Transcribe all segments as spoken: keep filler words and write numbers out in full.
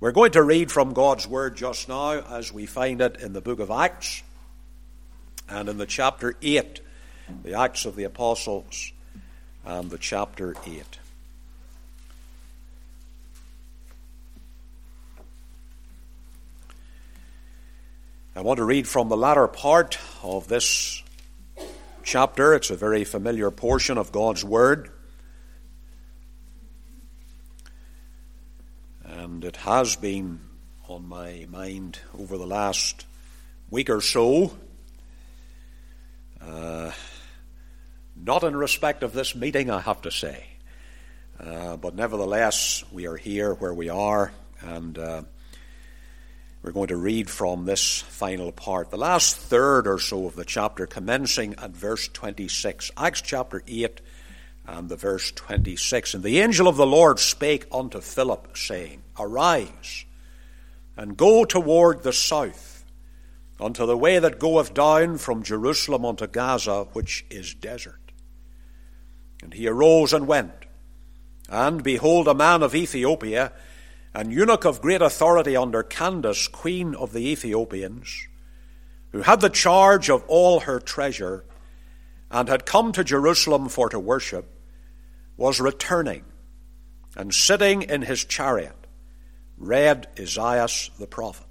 We're going to read from God's Word just now as we find it in the book of Acts and in the chapter eight, the Acts of the Apostles and the chapter eight. I want to read from the latter part of this chapter. It's a very familiar portion of God's Word. And it has been on my mind over the last week or so. Uh, not in respect of this meeting, I have to say. Uh, but nevertheless, we are here where we are, and uh, we're going to read from this final part, the last third or so of the chapter, commencing at verse twenty-six. Acts chapter eight and the verse twenty-six. And the angel of the Lord spake unto Philip, saying, Arise, and go toward the south, unto the way that goeth down from Jerusalem unto Gaza, which is desert. And he arose and went. And behold, a man of Ethiopia, an eunuch of great authority under Candace, queen of the Ethiopians, who had the charge of all her treasure, and had come to Jerusalem for to worship, was returning, and sitting in his chariot, read Isaiah the prophet.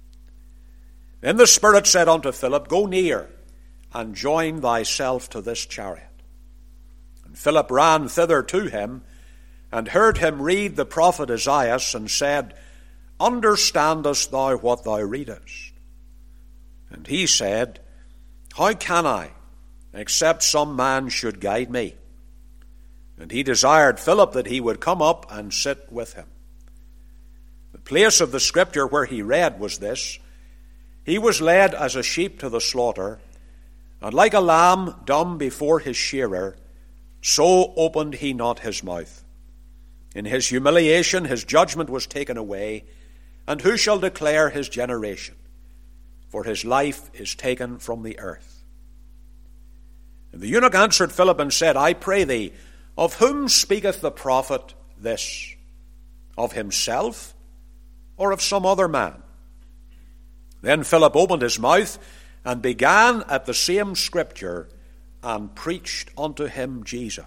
Then the Spirit said unto Philip, Go near, and join thyself to this chariot. And Philip ran thither to him, and heard him read the prophet Isaiah, and said, Understandest thou what thou readest? And he said, How can I, except some man should guide me? And he desired Philip that he would come up and sit with him. The place of the scripture where he read was this: He was led as a sheep to the slaughter, and like a lamb dumb before his shearer, so opened he not his mouth. In his humiliation his judgment was taken away, and who shall declare his generation? For his life is taken from the earth. And the eunuch answered Philip and said, I pray thee, of whom speaketh the prophet this? Of himself, or of some other man? Then Philip opened his mouth, and began at the same scripture, and preached unto him Jesus.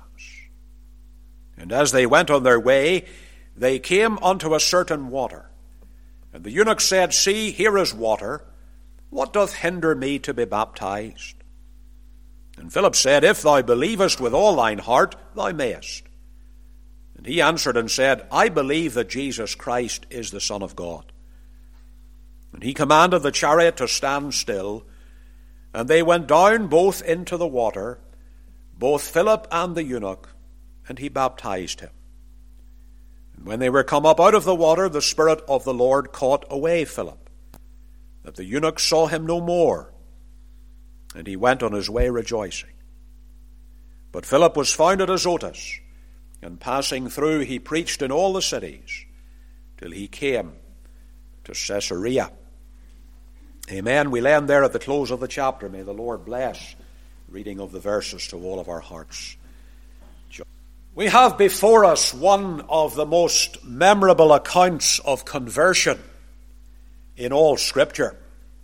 And as they went on their way, they came unto a certain water. And the eunuch said, See, here is water. What doth hinder me to be baptized? And Philip said, If thou believest with all thine heart, thou mayest. And he answered and said, I believe that Jesus Christ is the Son of God. And he commanded the chariot to stand still, and they went down both into the water, both Philip and the eunuch, and he baptized him. And when they were come up out of the water, the Spirit of the Lord caught away Philip, that the eunuch saw him no more, and he went on his way rejoicing. But Philip was found at Azotus, and passing through he preached in all the cities, till he came to Caesarea. Amen. We'll end there at the close of the chapter. May the Lord bless the reading of the verses to all of our hearts. We have before us one of the most memorable accounts of conversion in all Scripture.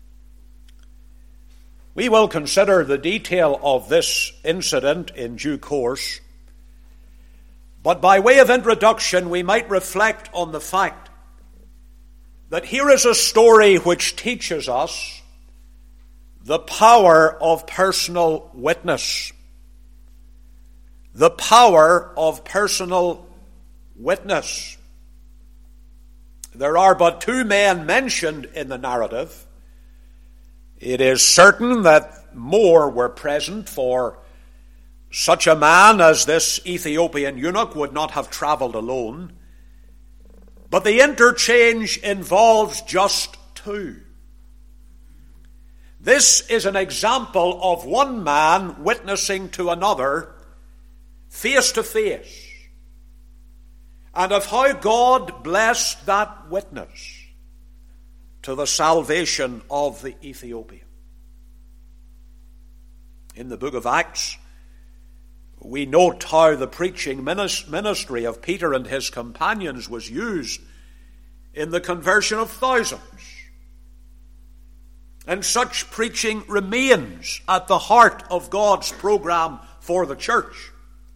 We will consider the detail of this incident in due course, but by way of introduction we might reflect on the fact that here is a story which teaches us the power of personal witness. The power of personal witness. There are but two men mentioned in the narrative. It is certain that more were present, for such a man as this Ethiopian eunuch would not have traveled alone. But the interchange involves just two. This is an example of one man witnessing to another face to face, and of how God blessed that witness to the salvation of the Ethiopian. In the book of Acts, we note how the preaching ministry of Peter and his companions was used in the conversion of thousands. And such preaching remains at the heart of God's program for the church.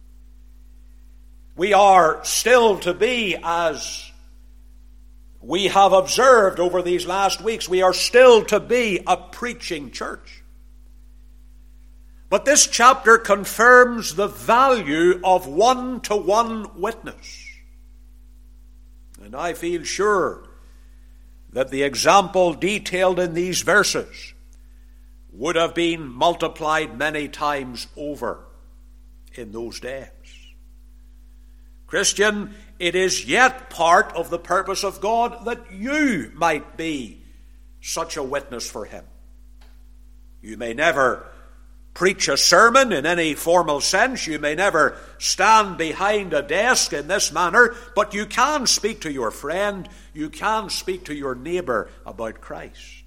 We are still to be, as we have observed over these last weeks, we are still to be a preaching church. But this chapter confirms the value of one-to-one witness. And I feel sure that the example detailed in these verses would have been multiplied many times over in those days. Christian, it is yet part of the purpose of God that you might be such a witness for Him. You may never preach a sermon in any formal sense. You may never stand behind a desk in this manner, but you can speak to your friend, you can speak to your neighbor about Christ.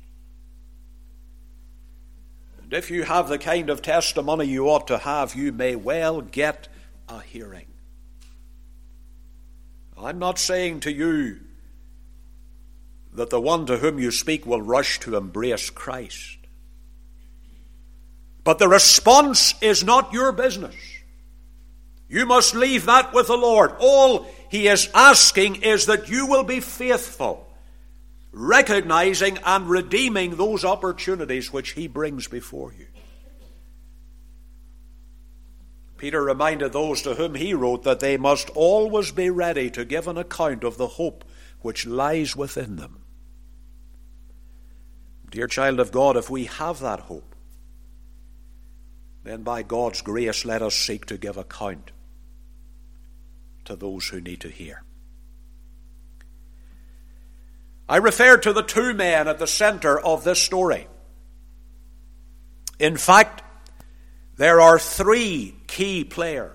And if you have the kind of testimony you ought to have, you may well get a hearing. I'm not saying to you that the one to whom you speak will rush to embrace Christ. But the response is not your business. You must leave that with the Lord. All He is asking is that you will be faithful, recognizing and redeeming those opportunities which He brings before you. Peter reminded those to whom he wrote that they must always be ready to give an account of the hope which lies within them. Dear child of God, if we have that hope, then by God's grace let us seek to give account to those who need to hear. I refer to the two men at the center of this story. In fact, there are three key players,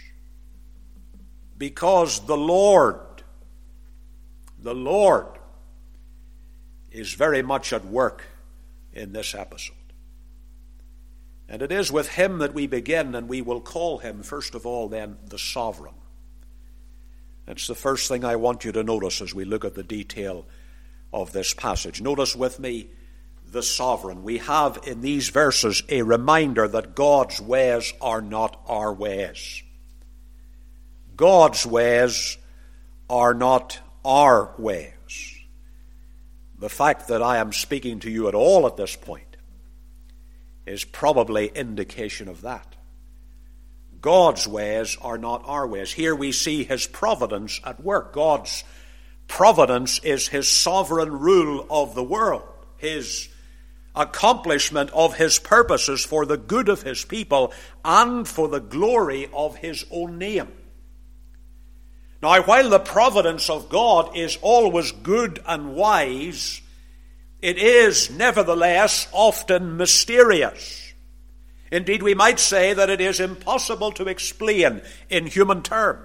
because the Lord, the Lord is very much at work in this episode. And it is with Him that we begin, and we will call Him, first of all, then, the Sovereign. That's the first thing I want you to notice as we look at the detail of this passage. Notice with me the Sovereign. We have in these verses a reminder that God's ways are not our ways. God's ways are not our ways. The fact that I am speaking to you at all at this point is probably indication of that. God's ways are not our ways. Here we see His providence at work. God's providence is His sovereign rule of the world, His accomplishment of His purposes for the good of His people and for the glory of His own name. Now, while the providence of God is always good and wise, it is nevertheless often mysterious. Indeed, we might say that it is impossible to explain in human terms.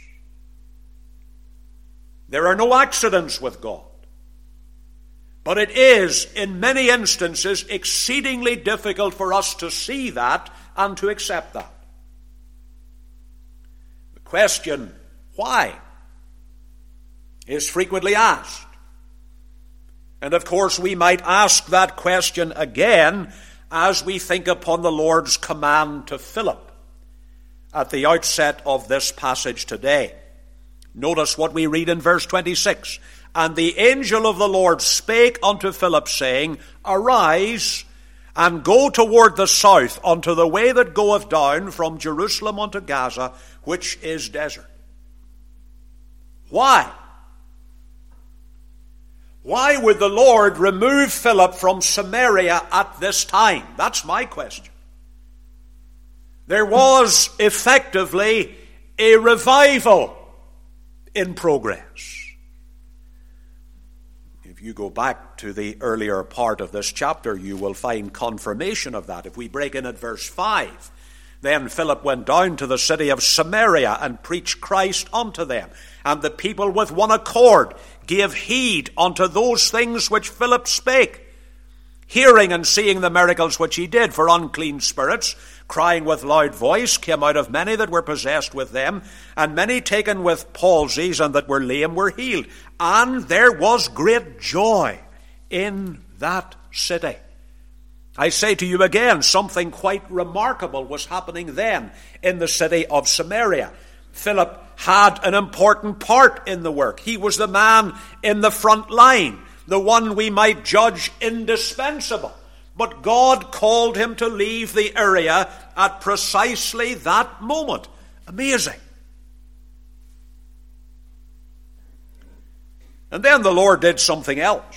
There are no accidents with God. But it is, in many instances, exceedingly difficult for us to see that and to accept that. The question, why, is frequently asked. And of course, we might ask that question again as we think upon the Lord's command to Philip at the outset of this passage today. Notice what we read in verse twenty-six. And the angel of the Lord spake unto Philip, saying, Arise, and go toward the south unto the way that goeth down from Jerusalem unto Gaza, which is desert. Why? Why would the Lord remove Philip from Samaria at this time? That's my question. There was effectively a revival in progress. If you go back to the earlier part of this chapter, you will find confirmation of that. If we break in at verse five, then Philip went down to the city of Samaria and preached Christ unto them. And the people with one accord gave heed unto those things which Philip spake, hearing and seeing the miracles which he did. For unclean spirits, crying with loud voice, came out of many that were possessed with them, and many taken with palsies and that were lame were healed. And there was great joy in that city. I say to you again, something quite remarkable was happening then in the city of Samaria. Philip had an important part in the work. He was the man in the front line, the one we might judge indispensable. But God called him to leave the area at precisely that moment. Amazing. And then the Lord did something else.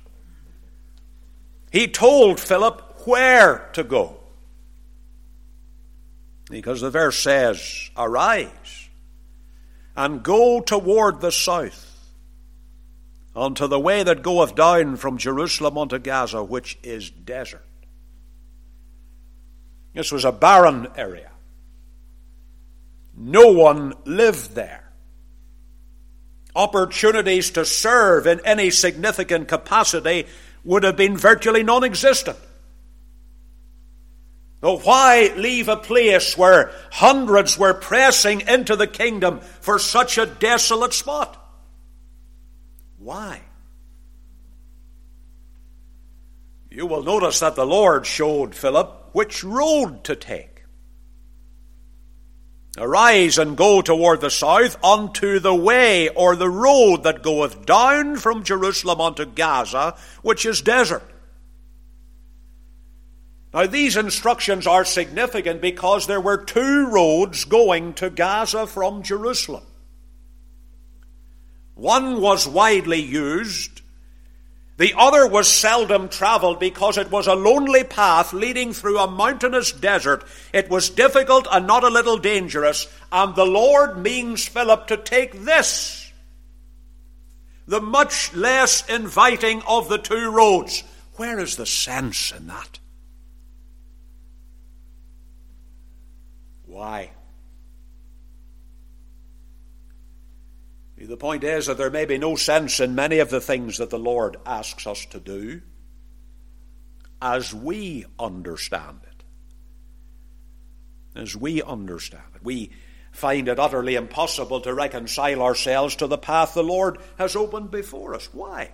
He told Philip where to go. Because the verse says, arise and go toward the south unto the way that goeth down from Jerusalem unto Gaza, which is desert. This was a barren area. No one lived there. Opportunities to serve in any significant capacity would have been virtually non-existent. Though why leave a place where hundreds were pressing into the kingdom for such a desolate spot? Why? You will notice that the Lord showed Philip which road to take. Arise and go toward the south unto the way or the road that goeth down from Jerusalem unto Gaza, which is desert. Now, these instructions are significant because there were two roads going to Gaza from Jerusalem. One was widely used. The other was seldom traveled because it was a lonely path leading through a mountainous desert. It was difficult and not a little dangerous. And the Lord means Philip to take this, the much less inviting of the two roads. Where is the sense in that? Why? The point is that there may be no sense in many of the things that the Lord asks us to do as we understand it. As we understand it. We find it utterly impossible to reconcile ourselves to the path the Lord has opened before us. Why?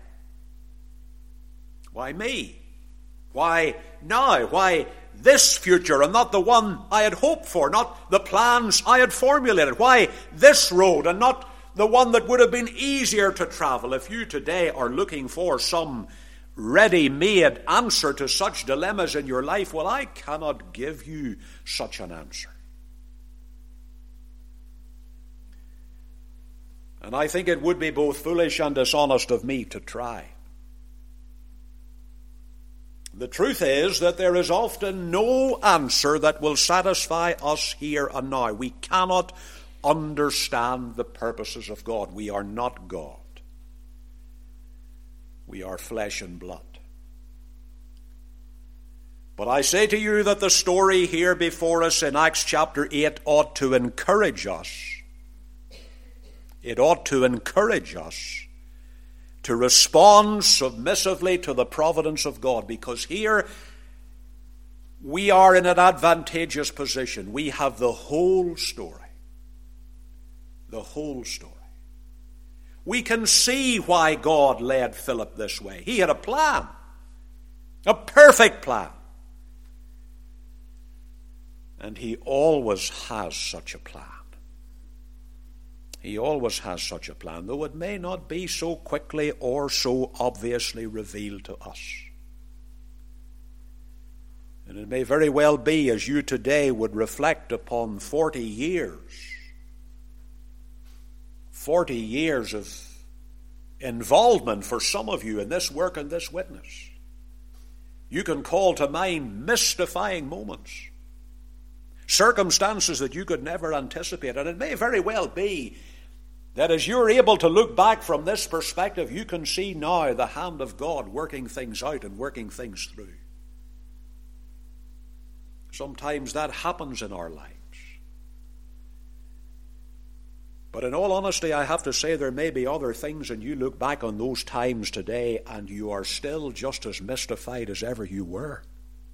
Why me? Why now? Why this future and not the one I had hoped for, not the plans I had formulated? Why this road and not the one that would have been easier to travel? If you today are looking for some ready-made answer to such dilemmas in your life, well, I cannot give you such an answer. And I think it would be both foolish and dishonest of me to try. The truth is that there is often no answer that will satisfy us here and now. We cannot understand the purposes of God. We are not God. We are flesh and blood. But I say to you that the story here before us in Acts chapter eight ought to encourage us. It ought to encourage us to respond submissively to the providence of God, because here we are in an advantageous position. We have the whole story. The whole story. We can see why God led Philip this way. He had a plan. A perfect plan. And he always has such a plan. He always has such a plan, though it may not be so quickly or so obviously revealed to us. And it may very well be, as you today would reflect upon forty years, forty years of involvement for some of you in this work and this witness, you can call to mind mystifying moments, circumstances that you could never anticipate. And it may very well be that as you're able to look back from this perspective, you can see now the hand of God working things out and working things through. Sometimes that happens in our lives. But in all honesty, I have to say there may be other things, and you look back on those times today and you are still just as mystified as ever you were.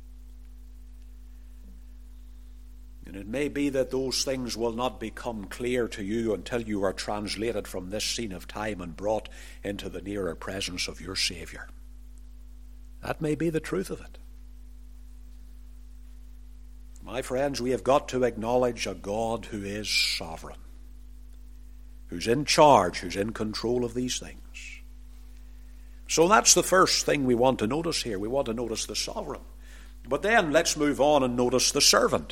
And it may be that those things will not become clear to you until you are translated from this scene of time and brought into the nearer presence of your Savior. That may be the truth of it. My friends, we have got to acknowledge a God who is sovereign, who's in charge, who's in control of these things. So that's the first thing we want to notice here. We want to notice the sovereign. But then let's move on and notice the servant.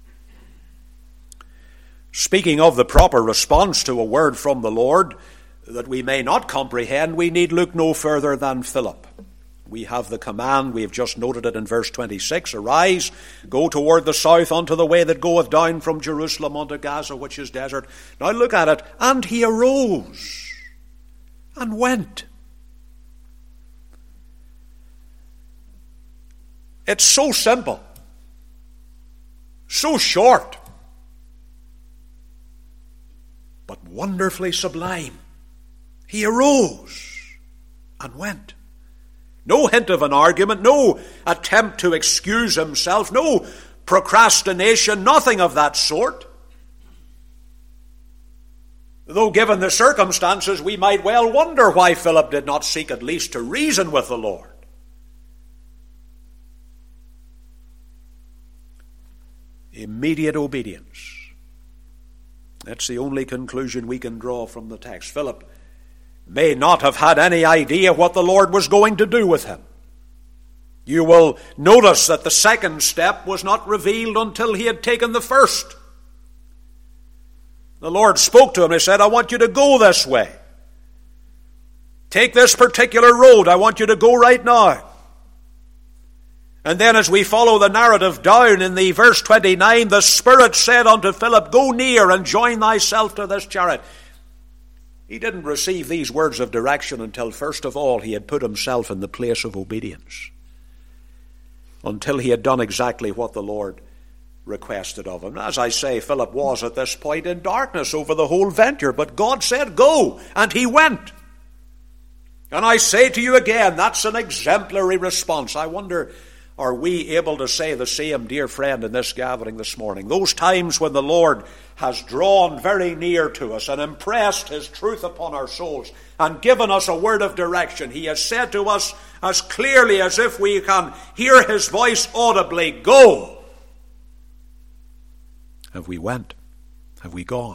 Speaking of the proper response to a word from the Lord that we may not comprehend, we need look no further than Philip. We have the command, we have just noted it in verse twenty-six, arise, go toward the south unto the way that goeth down from Jerusalem unto Gaza, which is desert. Now look at it. And he arose and went. It's so simple, so short, but wonderfully sublime. He arose and went. No hint of an argument, no attempt to excuse himself, no procrastination, nothing of that sort. Though given the circumstances, we might well wonder why Philip did not seek at least to reason with the Lord. Immediate obedience. That's the only conclusion we can draw from the text. Philip may not have had any idea what the Lord was going to do with him. You will notice that the second step was not revealed until he had taken the first. The Lord spoke to him and he said, I want you to go this way. Take this particular road. I want you to go right now. And then as we follow the narrative down in the verse twenty-nine, the Spirit said unto Philip, go near and join thyself to this chariot. He didn't receive these words of direction until first of all he had put himself in the place of obedience. Until he had done exactly what the Lord requested of him. As I say, Philip was at this point in darkness over the whole venture, but God said go, and he went. And I say to you again, that's an exemplary response. I wonder, are we able to say the same, dear friend, in this gathering this morning? Those times when the Lord has drawn very near to us and impressed his truth upon our souls and given us a word of direction. He has said to us as clearly as if we can hear his voice audibly, go. Have we went? Have we gone?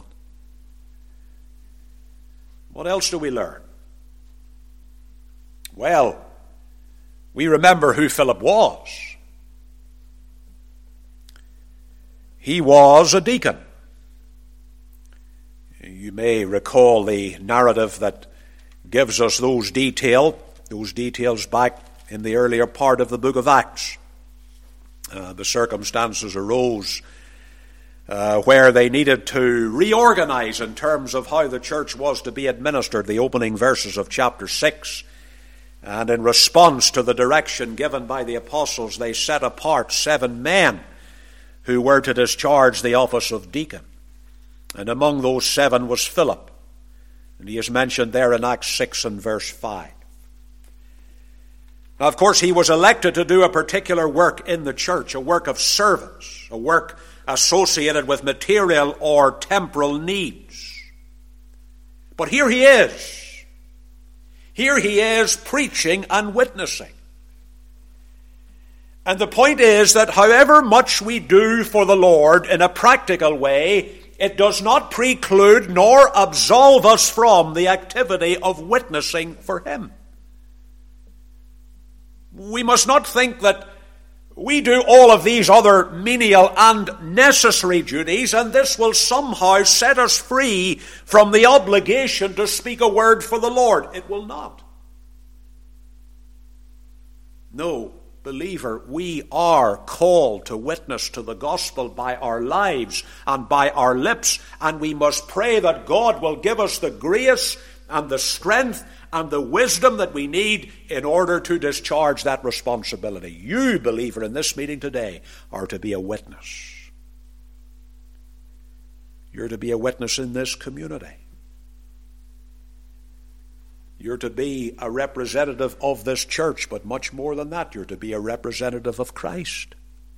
What else do we learn? Well, we remember who Philip was. He was a deacon. You may recall the narrative that gives us those detail, those details back in the earlier part of the book of Acts. Uh, the circumstances arose uh, where they needed to reorganize in terms of how the church was to be administered, the opening verses of chapter six. And in response to the direction given by the apostles, they set apart seven men who were to discharge the office of deacon. And among those seven was Philip. And he is mentioned there in Acts six and verse five. Now, of course, he was elected to do a particular work in the church, a work of service, a work associated with material or temporal needs. But here he is. Here he is preaching and witnessing. And the point is that however much we do for the Lord in a practical way, it does not preclude nor absolve us from the activity of witnessing for him. We must not think that we do all of these other menial and necessary duties, and this will somehow set us free from the obligation to speak a word for the Lord. It will not. No, believer, we are called to witness to the gospel by our lives and by our lips, and we must pray that God will give us the grace and the strength and the wisdom that we need in order to discharge that responsibility. You, believer, in this meeting today are to be a witness. You're to be a witness in this community. You're to be a representative of this church, but much more than that, you're to be a representative of Christ.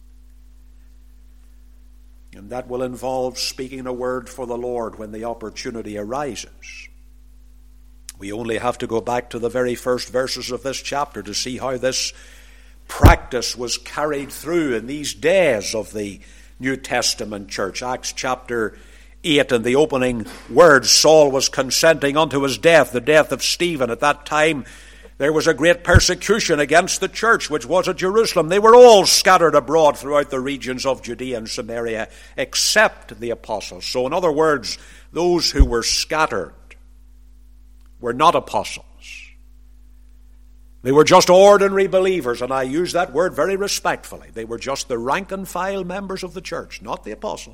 And that will involve speaking a word for the Lord when the opportunity arises. We only have to go back to the very first verses of this chapter to see how this practice was carried through in these days of the New Testament church. Acts chapter eight, in the opening words, Saul was consenting unto his death, the death of Stephen. At that time, there was a great persecution against the church which was at Jerusalem. They were all scattered abroad throughout the regions of Judea and Samaria, except the apostles. So in other words, those who were scattered were not apostles. They were just ordinary believers, and I use that word very respectfully. They were just the rank and file members of the church, not the apostles.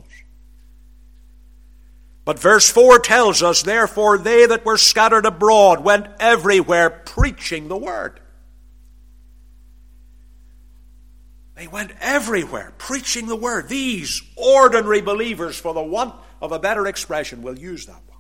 But verse four tells us, therefore they that were scattered abroad went everywhere preaching the word. They went everywhere preaching the word. These ordinary believers, for the want of a better expression, will use that one.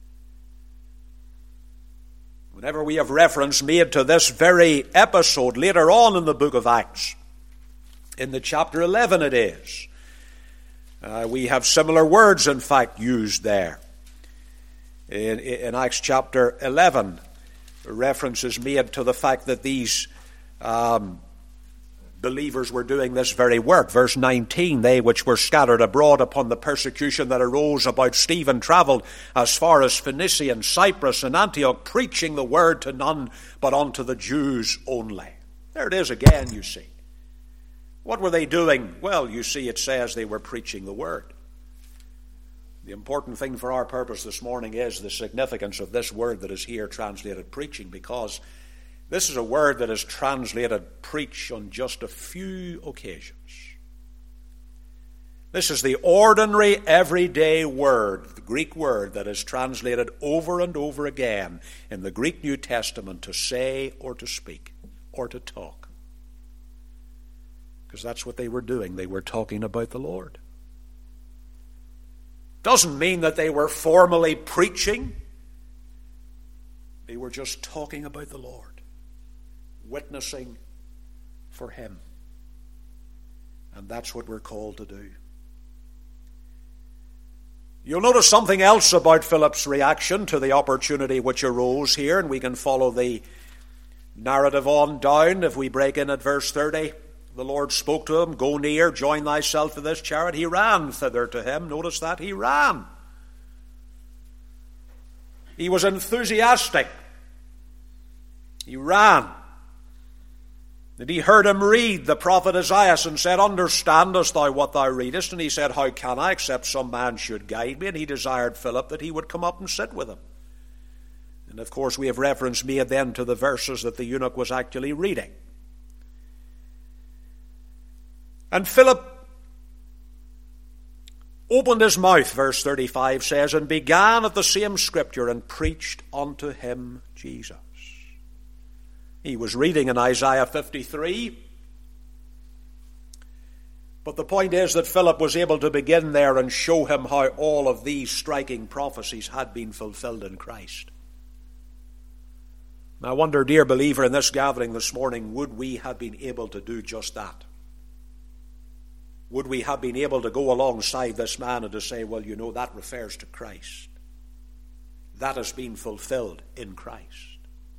Whenever we have reference made to this very episode later on in the book of Acts, in the chapter eleven it is, Uh, we have similar words, in fact, used there. In, in Acts chapter eleven, reference is made to the fact that these um, believers were doing this very work. Verse nineteen, they which were scattered abroad upon the persecution that arose about Stephen travelled as far as Phoenicia and Cyprus and Antioch, preaching the word to none but unto the Jews only. There it is again, you see. What were they doing? Well, you see, it says they were preaching the word. The important thing for our purpose this morning is the significance of this word that is here translated preaching, because this is a word that is translated preach on just a few occasions. This is the ordinary, everyday word, the Greek word that is translated over and over again in the Greek New Testament to say or to speak or to talk. Because that's what they were doing. They were talking about the Lord. Doesn't mean that they were formally preaching. They were just talking about the Lord, witnessing for Him. And that's what we're called to do. You'll notice something else about Philip's reaction to the opportunity which arose here, and we can follow the narrative on down if we break in at verse thirty. The Lord spoke to him, go near, join thyself to this chariot. He ran thither to him. Notice that, he ran. He was enthusiastic. He ran. And he heard him read the prophet Isaiah and said, understandest thou what thou readest? And he said, how can I, except some man should guide me? And he desired Philip that he would come up and sit with him. And of course we have reference made then to the verses that the eunuch was actually reading. And Philip opened his mouth, verse thirty-five says, and began at the same scripture and preached unto him Jesus. He was reading in Isaiah fifty-three. But the point is that Philip was able to begin there and show him how all of these striking prophecies had been fulfilled in Christ. Now I wonder, dear believer, in this gathering this morning, would we have been able to do just that? Would we have been able to go alongside this man and to say, well, you know, that refers to Christ. That has been fulfilled in Christ.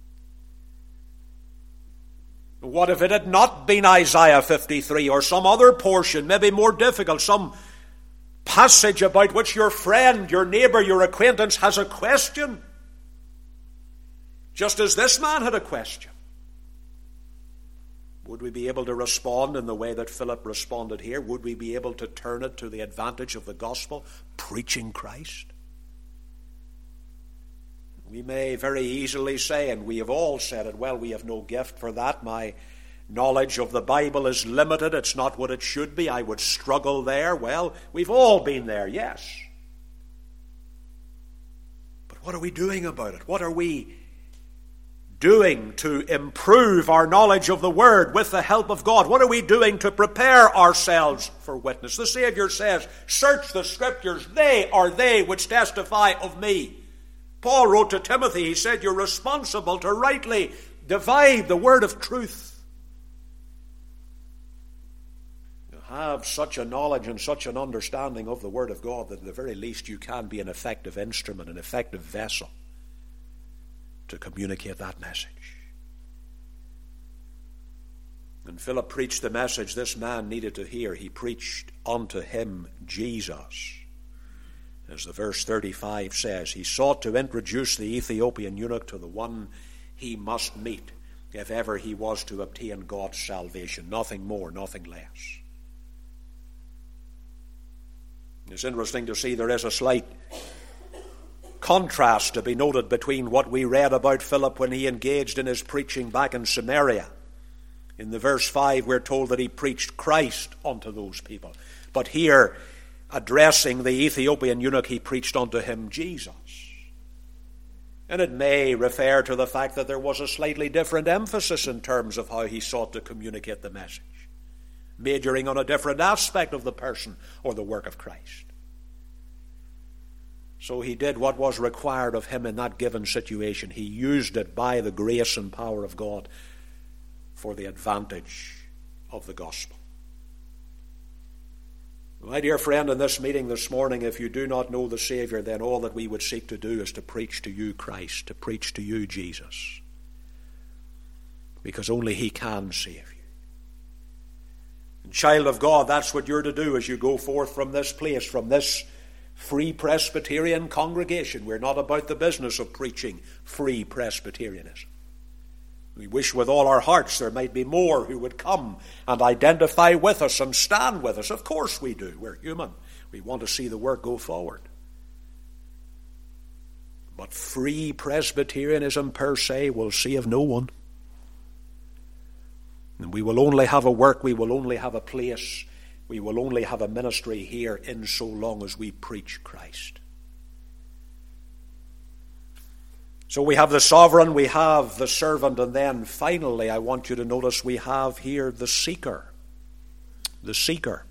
What if it had not been Isaiah fifty-three or some other portion, maybe more difficult, some passage about which your friend, your neighbor, your acquaintance has a question? Just as this man had a question. Would we be able to respond in the way that Philip responded here? Would we be able to turn it to the advantage of the gospel, preaching Christ? We may very easily say, and we have all said it, well, we have no gift for that. My knowledge of the Bible is limited. It's not what it should be. I would struggle there. Well, we've all been there, yes. But what are we doing about it? What are we doing to improve our knowledge of the Word with the help of God? What are we doing to prepare ourselves for witness? The Savior says, search the Scriptures, they are they which testify of me. Paul wrote to Timothy, he said, you're responsible to rightly divide the word of truth. You have such a knowledge and such an understanding of the Word of God that at the very least you can be an effective instrument, an effective vessel to communicate that message. And Philip preached the message this man needed to hear. He preached unto him Jesus. As the verse thirty-five says, he sought to introduce the Ethiopian eunuch to the one he must meet if ever he was to obtain God's salvation. Nothing more, nothing less. It's interesting to see there is a slight contrast to be noted between what we read about Philip when he engaged in his preaching back in Samaria. In the verse five, we're told that he preached Christ unto those people. But here, addressing the Ethiopian eunuch, he preached unto him Jesus. And it may refer to the fact that there was a slightly different emphasis in terms of how he sought to communicate the message, majoring on a different aspect of the person or the work of Christ. So he did what was required of him in that given situation. He used it by the grace and power of God for the advantage of the gospel. My dear friend, in this meeting this morning, if you do not know the Savior, then all that we would seek to do is to preach to you Christ, to preach to you Jesus, because only He can save you. And child of God, that's what you're to do as you go forth from this place, from this Free Presbyterian congregation. We're not about the business of preaching free Presbyterianism. We wish with all our hearts there might be more who would come and identify with us and stand with us. Of course we do. We're human. We want to see the work go forward. But free Presbyterianism per se will save no one. And we will only have a work, we will only have a place, we will only have a ministry here in so long as we preach Christ. So we have the sovereign, we have the servant, and then finally I want you to notice we have here the seeker. The seeker.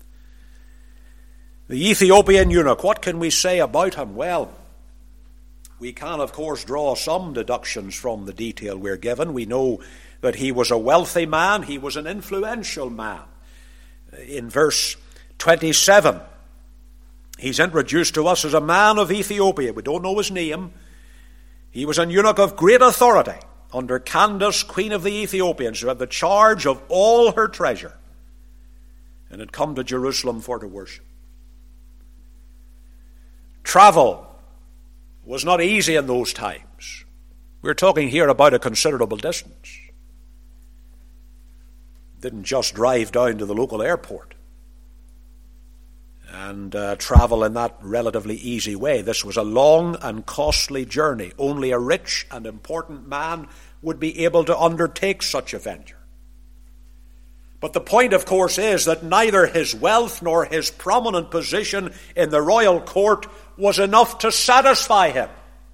The Ethiopian eunuch, what can we say about him? Well, we can of course draw some deductions from the detail we're given. We know that he was a wealthy man, he was an influential man. In verse twenty-seven, he's introduced to us as a man of Ethiopia. We don't know his name. He was an eunuch of great authority under Candace, queen of the Ethiopians, who had the charge of all her treasure, and had come to Jerusalem for to worship. Travel was not easy in those times. We're talking here about a considerable distance. Didn't just drive down to the local airport and uh, travel in that relatively easy way. This was a long and costly journey. Only a rich and important man would be able to undertake such a venture. But the point, of course, is that neither his wealth nor his prominent position in the royal court was enough to satisfy him.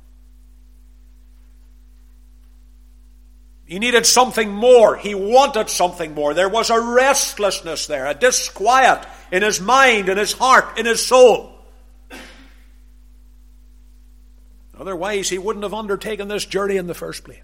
He needed something more. He wanted something more. There was a restlessness there, a disquiet in his mind, in his heart, in his soul. Otherwise, he wouldn't have undertaken this journey in the first place.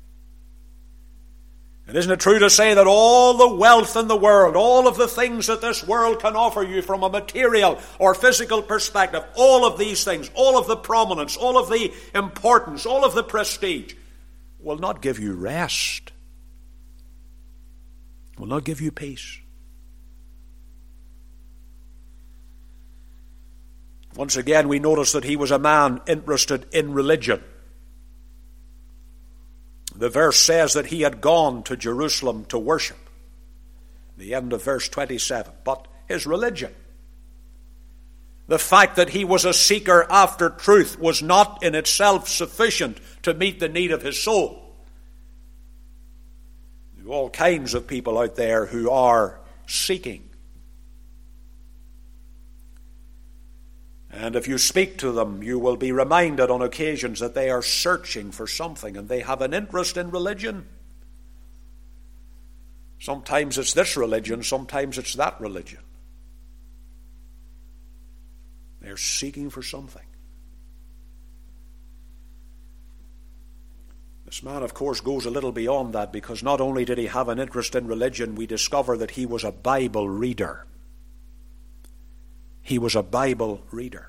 And isn't it true to say that all the wealth in the world, all of the things that this world can offer you from a material or physical perspective, all of these things, all of the prominence, all of the importance, all of the prestige, will not give you rest, will not give you peace. Once again, we notice that he was a man interested in religion. The verse says that he had gone to Jerusalem to worship. The end of verse twenty-seven. But his religion, the fact that he was a seeker after truth, was not in itself sufficient to meet the need of his soul. There are all kinds of people out there who are seeking. And if you speak to them, you will be reminded on occasions that they are searching for something and they have an interest in religion. Sometimes it's this religion, sometimes it's that religion. They're seeking for something. This man, of course, goes a little beyond that, because not only did he have an interest in religion, we discover that he was a Bible reader. He was a Bible reader.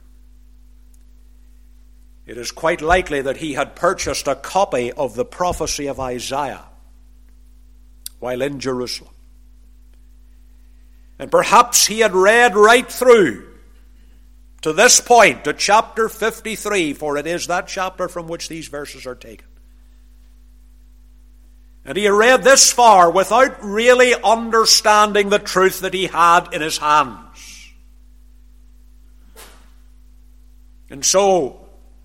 It is quite likely that he had purchased a copy of the prophecy of Isaiah while in Jerusalem. And perhaps he had read right through to this point, to chapter fifty-three, for it is that chapter from which these verses are taken. And he read this far without really understanding the truth that he had in his hands. And so,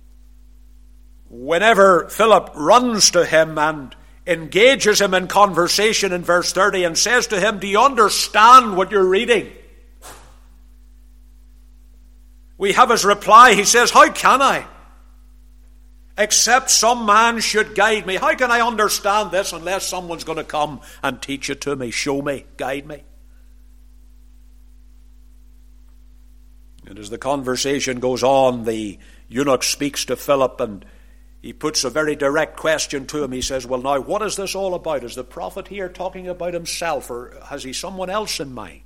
whenever Philip runs to him and engages him in conversation in verse thirty and says to him, "Do you understand what you're reading?" we have his reply. He says, "How can I? Except some man should guide me. How can I understand this unless someone's going to come and teach it to me, show me, guide me?" And as the conversation goes on, the eunuch speaks to Philip and he puts a very direct question to him. He says, "Well, now, what is this all about? Is the prophet here talking about himself, or has he someone else in mind?"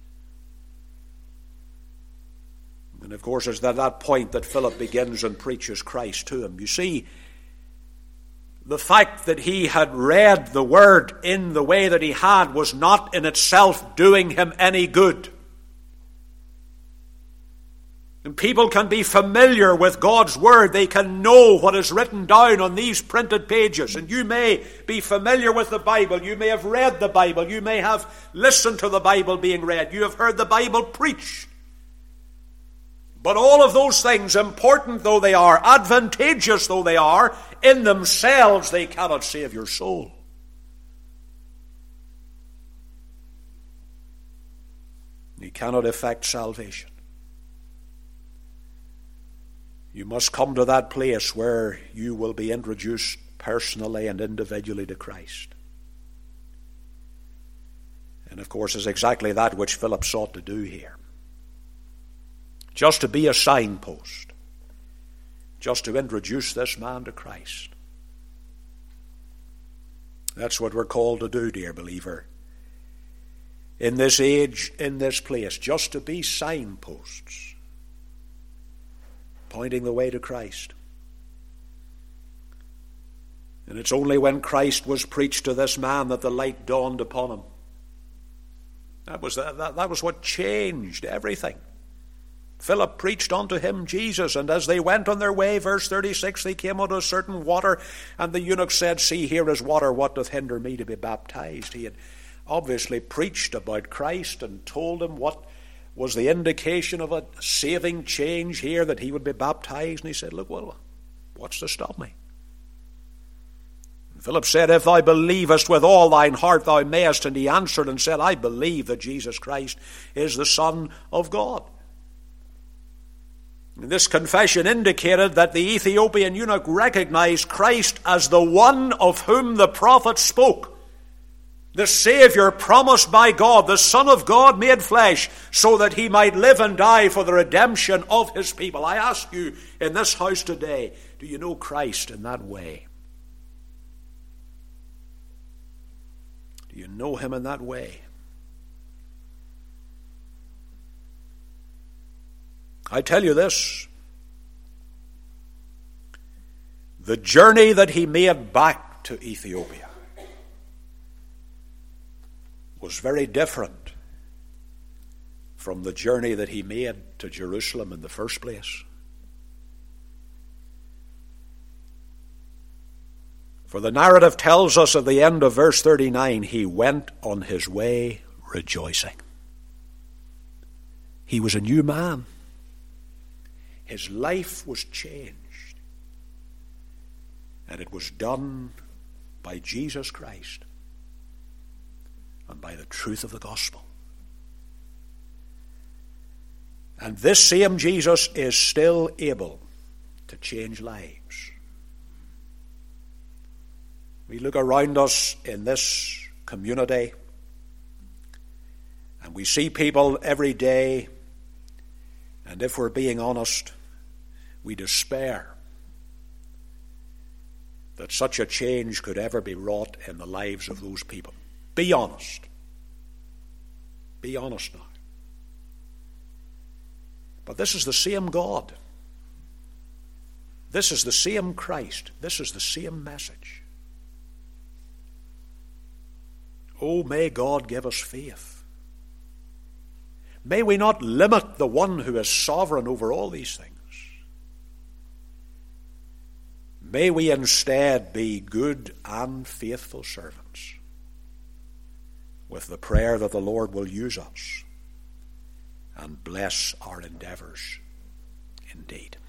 And of course, it's at that point that Philip begins and preaches Christ to him. You see, the fact that he had read the word in the way that he had was not in itself doing him any good. And people can be familiar with God's word. They can know what is written down on these printed pages. And you may be familiar with the Bible. You may have read the Bible. You may have listened to the Bible being read. You have heard the Bible preached. But all of those things, important though they are, advantageous though they are, in themselves they cannot save your soul. They cannot effect salvation. You must come to that place where you will be introduced personally and individually to Christ. And of course, it's exactly that which Philip sought to do here. Just to be a signpost. Just to introduce this man to Christ. That's what we're called to do, dear believer. In this age, in this place, just to be signposts. Pointing the way to Christ. And it's only when Christ was preached to this man that the light dawned upon him. That was, that, that was what changed everything. Philip preached unto him Jesus, and as they went on their way, verse thirty-six, they came unto a certain water, and the eunuch said, "See, here is water, what doth hinder me to be baptized?" He had obviously preached about Christ and told him what was the indication of a saving change here, that he would be baptized. And he said, "Look, well, what's to stop me?" And Philip said, "If thou believest with all thine heart, thou mayest." And he answered and said, "I believe that Jesus Christ is the Son of God." And this confession indicated that the Ethiopian eunuch recognized Christ as the one of whom the prophet spoke. The Savior promised by God, the Son of God made flesh, so that he might live and die for the redemption of his people. I ask you in this house today, do you know Christ in that way? Do you know him in that way? I tell you this, the journey that he made back to Ethiopia was very different from the journey that he made to Jerusalem in the first place. For the narrative tells us at the end of verse thirty-nine, he went on his way rejoicing. He was a new man. His life was changed. And it was done by Jesus Christ and by the truth of the gospel. And this same Jesus is still able to change lives. We look around us in this community and we see people every day, and if we're being honest, we despair that such a change could ever be wrought in the lives of those people. Be honest. Be honest now. But this is the same God. This is the same Christ. This is the same message. Oh, may God give us faith. May we not limit the one who is sovereign over all these things. May we instead be good and faithful servants, with the prayer that the Lord will use us and bless our endeavors indeed.